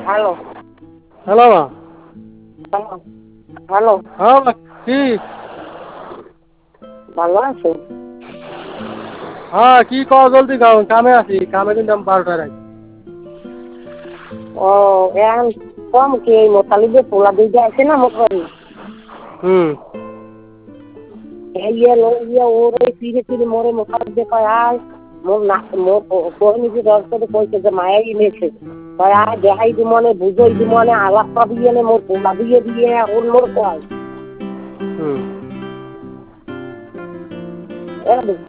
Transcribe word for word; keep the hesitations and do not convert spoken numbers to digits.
Hello hello মা। Hello hello হ্যাঁ মা, কি? ভালো আছেন? হ্যাঁ, কি কও জলদি কও, কামে আছি, কামে কিন্তু আমি বারোটায় আছি। ও এখন কম কি এই মোতালিবে পোলা দিতে আছে না মোটামুটি হুম। এই ইয়ে লো ইয়ে ওর ওই ফিরে ফিরে মোরে মোতালিবে কয় আয় মোর না মোর কোন নিজে দশ করে কইছে যে মায়াই এনেছে কয় আয় দেখাই দি মনে বুঝাই দি মনে আলাপ পাবি এনে মোর পোলা দিয়ে দিয়ে ওর মোর কয় হুম। এ